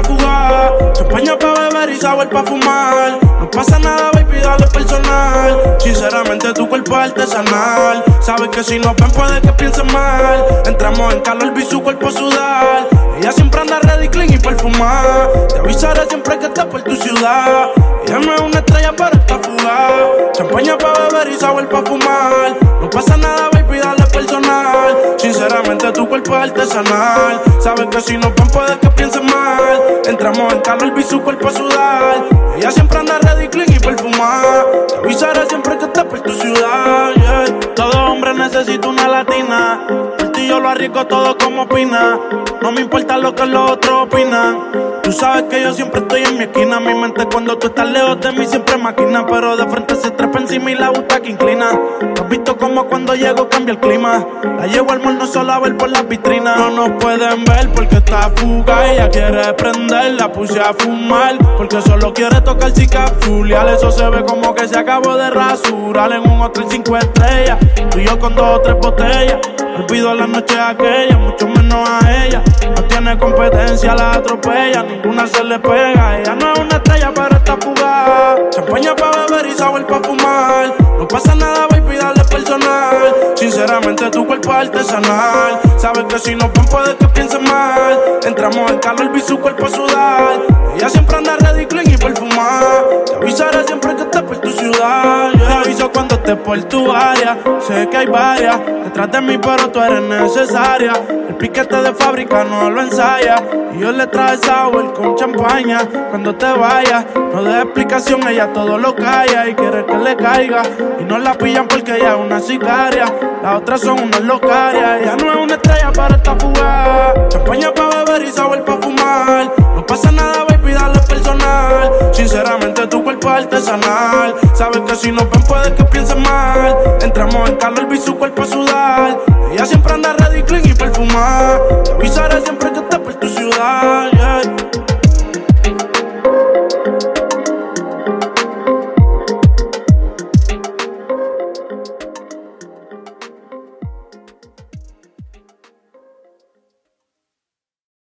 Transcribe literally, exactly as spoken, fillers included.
fugar. Champaña pa' beber y sabor pa' fumar. No pasa nada, baby, dale personal. Sinceramente tu cuerpo es artesanal. Sabes que si nos ven puede que piensen mal. Entramos en calor, vi su cuerpo sudar. Ella siempre anda ready, clean y perfumada. Te avisaré siempre que estés por tu ciudad. Ella no es una estrella pero está fugada. Champaña pa' beber y sabor pa' fumar. No pasa nada, baby, dale personal. Sinceramente tu cuerpo es artesanal. Sabes que si nos ven puede que piensen mal. Entramos en calor, vi su cuerpo sudar. Ella siempre anda ready, clean y perfumada. Te avisaré siempre que estés por tu ciudad, yeah. Todo hombre necesita una latina. Por ti yo lo arriesgo todo como opina. No me importa lo que los otros opinan. Tú sabes que yo siempre estoy en mi esquina. Mi mente cuando tú estás lejos de mí siempre maquina. Pero de frente se trepa encima y la butaca inclina. ¿Has visto como cuando llego cambia el clima? La llevo al mall no solo a ver por las vitrinas. No nos pueden ver porque está fuga. Ella quiere prender, la puse a fumar. Porque solo quiere tocar chica fulial. Eso se ve como que se acabó de rasurar en un hotel cinco estrellas. Tú y yo con dos o tres botellas. Olvido la noche aquella, mucho menos a ella. No tiene competencia, la atropella. Ninguna se le pega. Ella no es una estrella, pero está fugada. Champaña pa' beber y sabor pa' fumar. No pasa nada, baby, dale personal. Sinceramente tu cuerpo es artesanal. Sabes que si nos ven puede que piensen mal. Entramos en calor, vi su cuerpo sudar. Ella siempre anda ready, clean y perfumada. Te avisaré siempre que estés por tu ciudad, yeah. Te aviso cuando estés por tu área. Sé que hay varias detrás de mí, pero tú eres necesaria. El piquete de fábrica no lo ensaya. Y yo le traje sour con champaña. Cuando te vayas, no des explicación, ella todo lo calla. Y quiere que le caiga. Y no la pillan porque ella es una sicaria. Las otras son unas locarias. Ella no es una estrella, pero está fugada. Champaña pa' beber y sabor pa' fumar. No pasa nada, baby, dale personal. Sinceramente tu cuerpo es artesanal. Sabes que si nos ven puede que piensen mal. Entramos en calor, vi su cuerpo sudar. Ella siempre anda